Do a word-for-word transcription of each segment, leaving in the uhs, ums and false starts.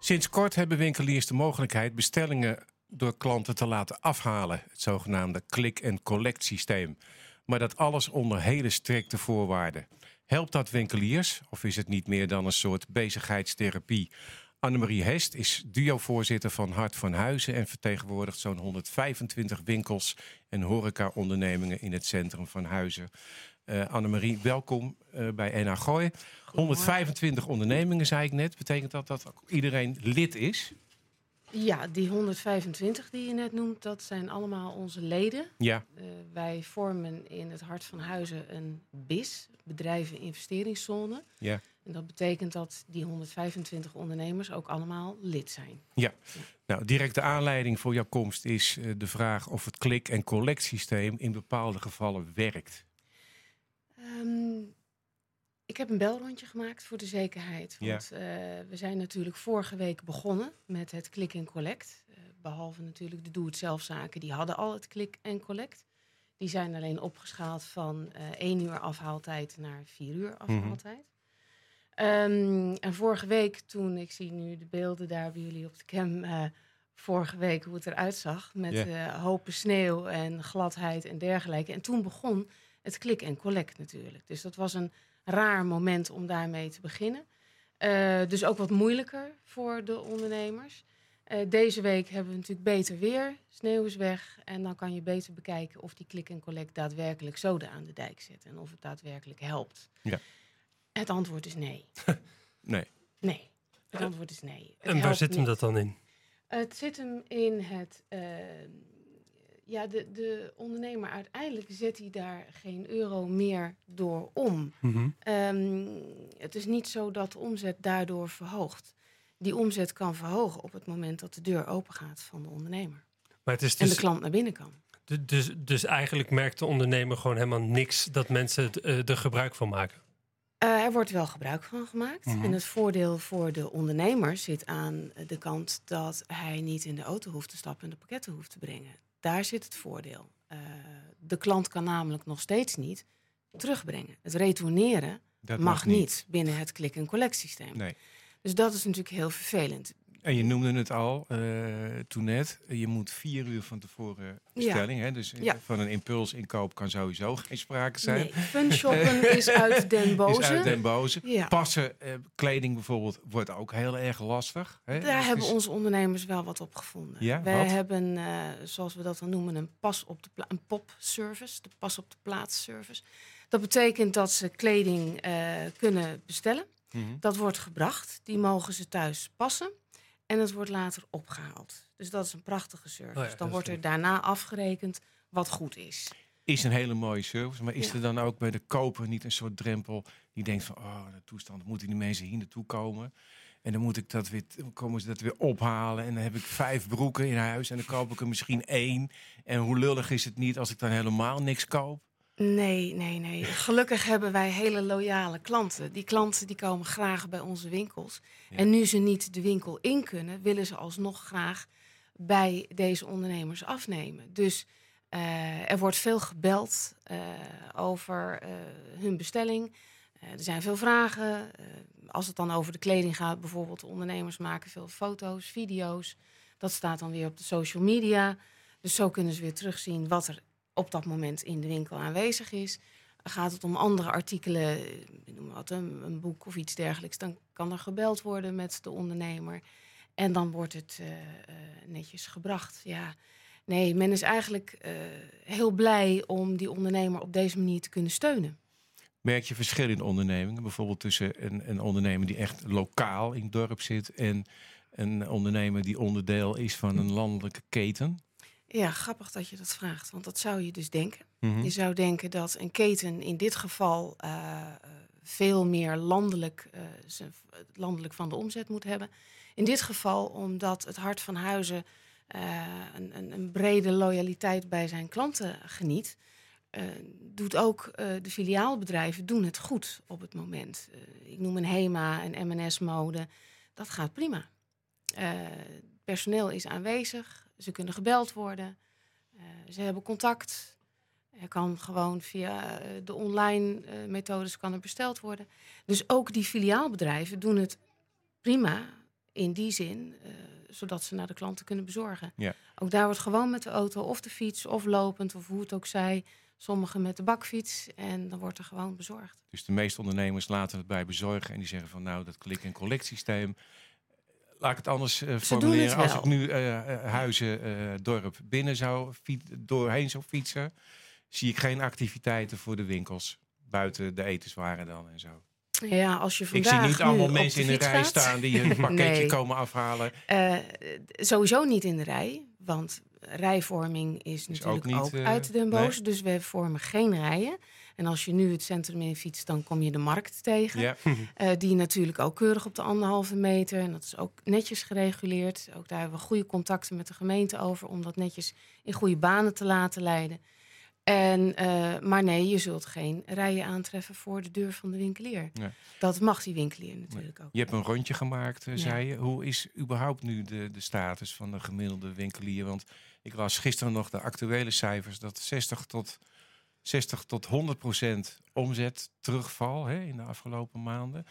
Sinds kort hebben winkeliers de mogelijkheid bestellingen door klanten te laten afhalen. Het zogenaamde click-and-collect systeem. Maar dat alles onder hele strikte voorwaarden. Helpt dat winkeliers of is het niet meer dan een soort bezigheidstherapie? Annemarie Hest is duo-voorzitter van Hart van Huizen en vertegenwoordigt zo'n honderdvijfentwintig winkels en horeca-ondernemingen in het centrum van Huizen. Uh, Annemarie, welkom uh, bij N H Gooi. honderdvijfentwintig ondernemingen, zei ik net. Betekent dat dat iedereen lid is? Ja, die honderdvijfentwintig die je net noemt, dat zijn allemaal onze leden. Ja. Uh, wij vormen in het Hart van Huizen een B I S, bedrijven investeringszone. Ja. En dat betekent dat die honderdvijfentwintig ondernemers ook allemaal lid zijn. Ja. Ja. Nou, directe aanleiding voor jouw komst is uh, de vraag of het click-and-collect systeem in bepaalde gevallen werkt. Um, ik heb een belrondje gemaakt voor de zekerheid. Want ja. uh, we zijn natuurlijk vorige week begonnen met het click-and-collect. Uh, behalve natuurlijk de doe-het-zelf-zaken, die hadden al het click-and-collect. Die zijn alleen opgeschaald van uh, één uur afhaaltijd naar vier uur afhaaltijd. Mm-hmm. Um, en vorige week, toen ik zie nu de beelden daar bij jullie op de cam, uh, vorige week hoe het eruit zag, met yeah. uh, hopen sneeuw en gladheid en dergelijke. En toen begon het click-and-collect natuurlijk. Dus dat was een raar moment om daarmee te beginnen. Uh, dus ook wat moeilijker voor de ondernemers. Uh, deze week hebben we natuurlijk beter weer. Sneeuw is weg. En dan kan je beter bekijken of die click-and-collect daadwerkelijk zoden aan de dijk zet. En of het daadwerkelijk helpt. Ja. Het antwoord is nee. nee. Nee. Het antwoord is nee. Het en waar zit hem dat dan in? Het zit hem in het... Uh, Ja, de, de ondernemer uiteindelijk zet hij daar geen euro meer door om. Mm-hmm. Um, het is niet zo dat de omzet daardoor verhoogt. Die omzet kan verhogen op het moment dat de deur open gaat van de ondernemer. Maar het is dus, en de klant naar binnen kan. Dus, dus eigenlijk merkt de ondernemer gewoon helemaal niks dat mensen uh, er gebruik van maken? Uh, er wordt wel gebruik van gemaakt. Mm-hmm. En het voordeel voor de ondernemer zit aan de kant dat hij niet in de auto hoeft te stappen en de pakketten hoeft te brengen. Daar zit het voordeel. Uh, de klant kan namelijk nog steeds niet terugbrengen. Het retourneren mag, mag niet. niet binnen het click-and-collect systeem. Nee. Dus dat is natuurlijk heel vervelend. En je noemde het al uh, toen net. Je moet vier uur van tevoren bestelling. Ja. Hè? Dus ja. van een impulsinkoop kan sowieso geen sprake zijn. Nee, funshoppen is uit den boze. Is uit den boze. Ja. Passen, uh, kleding bijvoorbeeld, wordt ook heel erg lastig. Hè? Daar dus hebben is... onze ondernemers wel wat op gevonden. Ja, Wij wat? hebben, uh, zoals we dat dan noemen, een pas op de pla- een pop-service. De pas op de plaats service. Dat betekent dat ze kleding uh, kunnen bestellen. Mm-hmm. Dat wordt gebracht. Die mogen ze thuis passen. En het wordt later opgehaald. Dus dat is een prachtige service. Oh ja, dan wordt er goed. daarna afgerekend wat goed is. Is een hele mooie service. Maar is ja. er dan ook bij de koper niet een soort drempel die denkt van, oh, de toestand, moeten die mensen hier naartoe komen? En dan moet ik dat weer, komen ze dat weer ophalen. En dan heb ik vijf broeken in huis en dan koop ik er misschien één. En hoe lullig is het niet als ik dan helemaal niks koop? Nee, nee, nee. Gelukkig hebben wij hele loyale klanten. Die klanten die komen graag bij onze winkels. Ja. En nu ze niet de winkel in kunnen, willen ze alsnog graag bij deze ondernemers afnemen. Dus uh, er wordt veel gebeld uh, over uh, hun bestelling. Uh, er zijn veel vragen. Uh, als het dan over de kleding gaat, bijvoorbeeld de ondernemers maken veel foto's, video's. Dat staat dan weer op de social media. Dus zo kunnen ze weer terugzien wat er op dat moment in de winkel aanwezig is. Gaat het om andere artikelen, noem wat, een, een boek of iets dergelijks, dan kan er gebeld worden met de ondernemer. En dan wordt het uh, uh, netjes gebracht. Ja, nee, men is eigenlijk uh, heel blij om die ondernemer op deze manier te kunnen steunen. Merk je verschil in ondernemingen? Bijvoorbeeld tussen een, een ondernemer die echt lokaal in het dorp zit en een ondernemer die onderdeel is van een landelijke keten? Ja, grappig dat je dat vraagt, want dat zou je dus denken. Mm-hmm. Je zou denken dat een keten in dit geval uh, veel meer landelijk, uh, landelijk van de omzet moet hebben. In dit geval omdat het Hart van Huizen uh, een, een, een brede loyaliteit bij zijn klanten geniet. Uh, doet ook uh, de filiaalbedrijven doen het goed op het moment. Uh, ik noem een HEMA, een M en S-mode. Dat gaat prima. Uh, personeel is aanwezig. Ze kunnen gebeld worden. Uh, ze hebben contact. Er kan gewoon via uh, de online uh, methodes kan er besteld worden. Dus ook die filiaalbedrijven doen het prima in die zin, uh, zodat ze naar de klanten kunnen bezorgen. Ja. Ook daar wordt gewoon met de auto of de fiets of lopend of hoe het ook zij. Sommigen met de bakfiets en dan wordt er gewoon bezorgd. Dus de meeste ondernemers laten het bij bezorgen en die zeggen van nou, dat click-and-collect systeem. Laat ik het anders uh, formuleren. Het Als ik nu uh, uh, Huizen, uh, dorp binnen zou fiet, doorheen zou fietsen, zie ik geen activiteiten voor de winkels. Buiten de etenswaren dan en zo. Ja, als je vandaag ik zie niet allemaal nu mensen in de rij gaat, staan die een pakketje nee. komen afhalen. Uh, sowieso niet in de rij, want rijvorming is, is natuurlijk ook, niet, ook uh, uit Den Bosch. Nee. Dus we vormen geen rijen. En als je nu het centrum in fietst, dan kom je de markt tegen. Ja. uh, die natuurlijk ook keurig op de anderhalve meter. En dat is ook netjes gereguleerd. Ook daar hebben we goede contacten met de gemeente over om dat netjes in goede banen te laten leiden. En, uh, maar nee, je zult geen rijen aantreffen voor de deur van de winkelier. Nee. Dat mag die winkelier natuurlijk nee. ook. Je hebt een rondje gemaakt, uh, zei ja. je. Hoe is überhaupt nu de, de status van de gemiddelde winkelier? Want ik las gisteren nog de actuele cijfers dat zestig tot honderd procent omzet terugval hè, in de afgelopen maanden.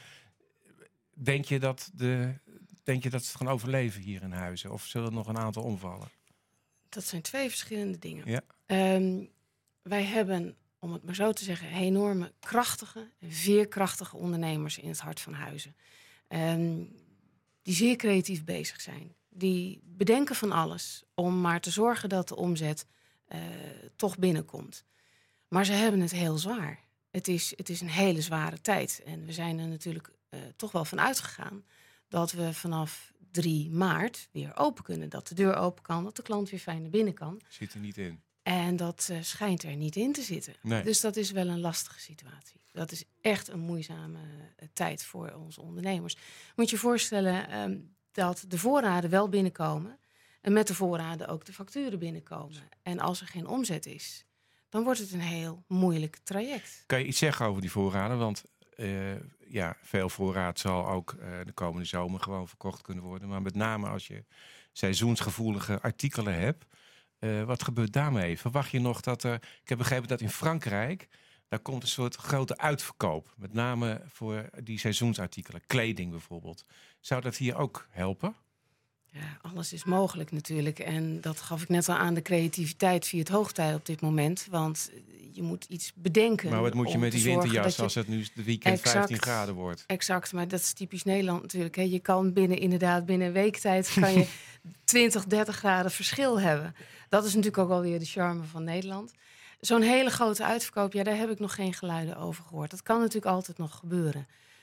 Denk je dat de, denk je dat ze het gaan overleven hier in Huizen? Of zullen er nog een aantal omvallen? Dat zijn twee verschillende dingen. Ja. Um, wij hebben, om het maar zo te zeggen, enorme krachtige, veerkrachtige ondernemers in het hart van Huizen. Um, die zeer creatief bezig zijn. Die bedenken van alles om maar te zorgen dat de omzet uh, toch binnenkomt. Maar ze hebben het heel zwaar. Het is, het is een hele zware tijd. En we zijn er natuurlijk uh, toch wel van uitgegaan dat we vanaf drie maart weer open kunnen. Dat de deur open kan, dat de klant weer fijn naar binnen kan. Zit er niet in. En dat uh, schijnt er niet in te zitten. Nee. Dus dat is wel een lastige situatie. Dat is echt een moeizame uh, tijd voor onze ondernemers. Moet je je voorstellen um, dat de voorraden wel binnenkomen en met de voorraden ook de facturen binnenkomen. En als er geen omzet is, dan wordt het een heel moeilijk traject. Kan je iets zeggen over die voorraden? Want uh, ja, veel voorraad zal ook uh, de komende zomer gewoon verkocht kunnen worden. Maar met name als je seizoensgevoelige artikelen hebt. Uh, wat gebeurt daarmee? Verwacht je nog dat er... Ik heb begrepen dat in Frankrijk, daar komt een soort grote uitverkoop. Met name voor die seizoensartikelen. Kleding bijvoorbeeld. Zou dat hier ook helpen? Ja, alles is mogelijk natuurlijk. En dat gaf ik net al aan, de creativiteit via het hoogtij op dit moment. Want je moet iets bedenken. Maar wat moet je met die winterjas je... als het nu de weekend exact, vijftien graden wordt? Exact, maar dat is typisch Nederland natuurlijk. Hè. Je kan binnen inderdaad binnen een week tijd kan je twintig, dertig graden verschil hebben. Dat is natuurlijk ook alweer de charme van Nederland. Zo'n hele grote uitverkoop, ja, daar heb ik nog geen geluiden over gehoord. Dat kan natuurlijk altijd nog gebeuren.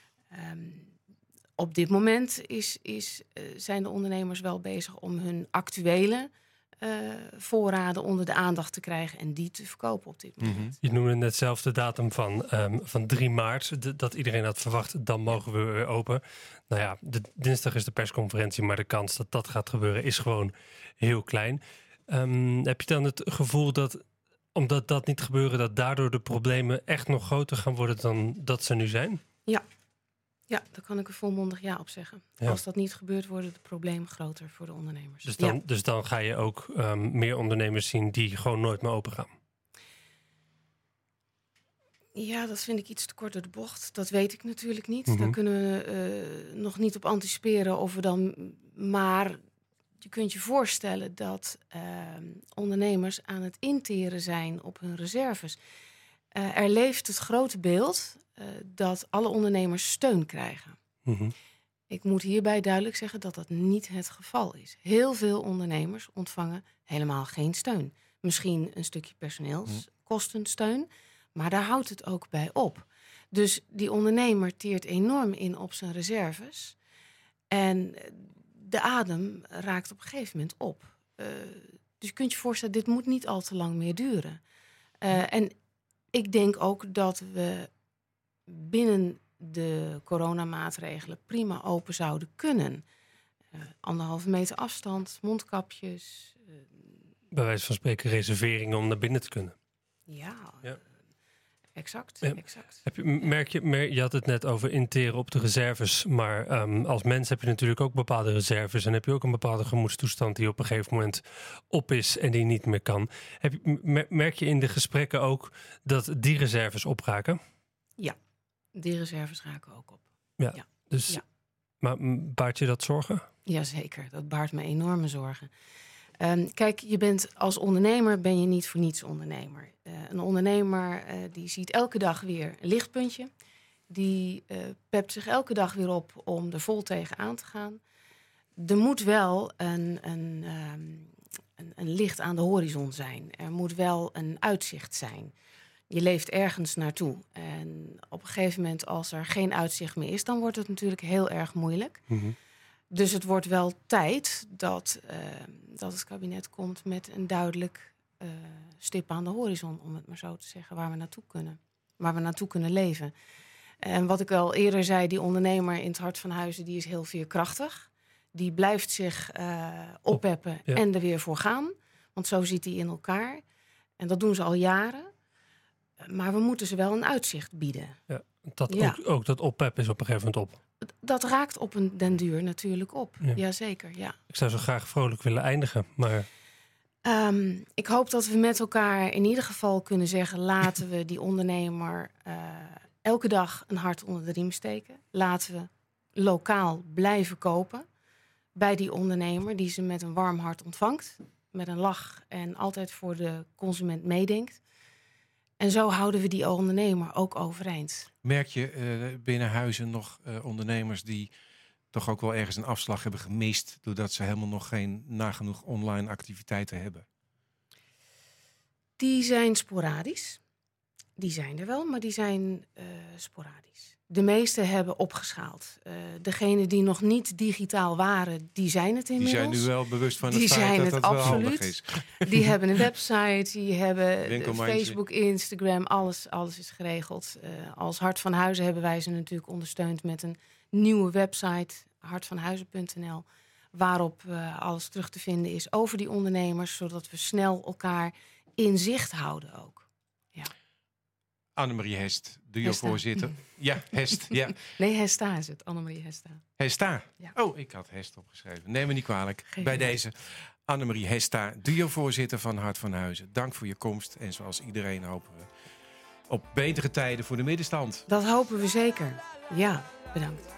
Um, Op dit moment is, is, uh, zijn de ondernemers wel bezig om hun actuele uh, voorraden onder de aandacht te krijgen en die te verkopen op dit moment. Mm-hmm. Je noemde net zelf de datum van, um, van drie maart, de, dat iedereen had verwacht, dan mogen we weer open. Nou ja, de, dinsdag is de persconferentie, maar de kans dat dat gaat gebeuren is gewoon heel klein. Um, heb je dan het gevoel dat, omdat dat niet gebeuren, dat daardoor de problemen echt nog groter gaan worden dan dat ze nu zijn? Ja. Ja, daar kan ik een volmondig ja op zeggen. Ja. Als dat niet gebeurt, worden de problemen groter voor de ondernemers. Dus dan, ja. dus dan ga je ook um, meer ondernemers zien die gewoon nooit meer open gaan? Ja, dat vind ik iets te kort door de bocht. Dat weet ik natuurlijk niet. Mm-hmm. Daar kunnen we uh, nog niet op anticiperen of we dan... Maar je kunt je voorstellen dat uh, ondernemers aan het interen zijn op hun reserves. Uh, er leeft het grote beeld... Uh, dat alle ondernemers steun krijgen. Mm-hmm. Ik moet hierbij duidelijk zeggen dat dat niet het geval is. Heel veel ondernemers ontvangen helemaal geen steun. Misschien een stukje personeelskostensteun, maar daar houdt het ook bij op. Dus die ondernemer teert enorm in op zijn reserves. En de adem raakt op een gegeven moment op. Uh, dus je kunt je voorstellen, dit moet niet al te lang meer duren. Uh, en ik denk ook dat we binnen de coronamaatregelen prima open zouden kunnen. Uh, anderhalve meter afstand, mondkapjes. Uh, Bij wijze van spreken reserveringen om naar binnen te kunnen. Ja, ja. Uh, exact. Ja. exact. Heb je, merk je, merk, je had het net over interen op de reserves, maar um, als mens heb je natuurlijk ook bepaalde reserves en heb je ook een bepaalde gemoedstoestand die op een gegeven moment op is en die niet meer kan. Heb je, merk je in de gesprekken ook dat die reserves opraken? Ja. Die reserves raken ook op. Ja, ja. Dus, ja. Maar baart je dat zorgen? Jazeker, dat baart me enorme zorgen. Um, kijk, je bent als ondernemer ben je niet voor niets ondernemer. Uh, een ondernemer uh, die ziet elke dag weer een lichtpuntje. Die uh, pept zich elke dag weer op om er vol tegenaan te gaan. Er moet wel een, een, um, een, een licht aan de horizon zijn. Er moet wel een uitzicht zijn. Je leeft ergens naartoe. En op een gegeven moment, als er geen uitzicht meer is, dan wordt het natuurlijk heel erg moeilijk. Mm-hmm. Dus het wordt wel tijd dat, uh, dat het kabinet komt met een duidelijk uh, stip aan de horizon, om het maar zo te zeggen, waar we naartoe kunnen. Waar we naartoe kunnen leven. En wat ik al eerder zei, die ondernemer in het Hart van Huizen, die is heel veerkrachtig. Die blijft zich uh, oppeppen ja. en er weer voor gaan. Want zo zit hij in elkaar. En dat doen ze al jaren. Maar we moeten ze wel een uitzicht bieden. Ja, dat ja. Ook, ook dat oppep is op een gegeven moment op. Dat raakt op een den duur natuurlijk op. Ja. Jazeker, ja. Ik zou zo graag vrolijk willen eindigen, maar... Um, ik hoop dat we met elkaar in ieder geval kunnen zeggen... laten we die ondernemer uh, elke dag een hart onder de riem steken. Laten we lokaal blijven kopen bij die ondernemer... die ze met een warm hart ontvangt, met een lach... en altijd voor de consument meedenkt. En zo houden we die ondernemer ook overeind. Merk je uh, binnen Huizen nog uh, ondernemers die toch ook wel ergens een afslag hebben gemist... doordat ze helemaal nog geen nagenoeg online activiteiten hebben? Die zijn sporadisch. Die zijn er wel, maar die zijn uh, sporadisch. De meeste hebben opgeschaald. Uh, degenen die nog niet digitaal waren, die zijn het inmiddels. Die zijn nu wel bewust van het die feit zijn dat het dat wel absoluut. handig is. Die hebben een website, die hebben Facebook, Instagram, alles, alles is geregeld. Uh, als Hart van Huizen hebben wij ze natuurlijk ondersteund met een nieuwe website, hartvanhuizen punt n l, waarop uh, alles terug te vinden is over die ondernemers, zodat we snel elkaar in zicht houden ook. Ja. Annemarie Hest, duo-voorzitter. Ja, Hest. Ja. Nee, Hesta is het. Annemarie Hesta. Hesta? Ja. Oh, ik had Hest opgeschreven. Neem me niet kwalijk. Geen Bij idee. deze Annemarie Hesta, duo-voorzitter van Hart van Huizen. Dank voor je komst. En zoals iedereen hopen we op betere tijden voor de middenstand. Dat hopen we zeker. Ja, bedankt.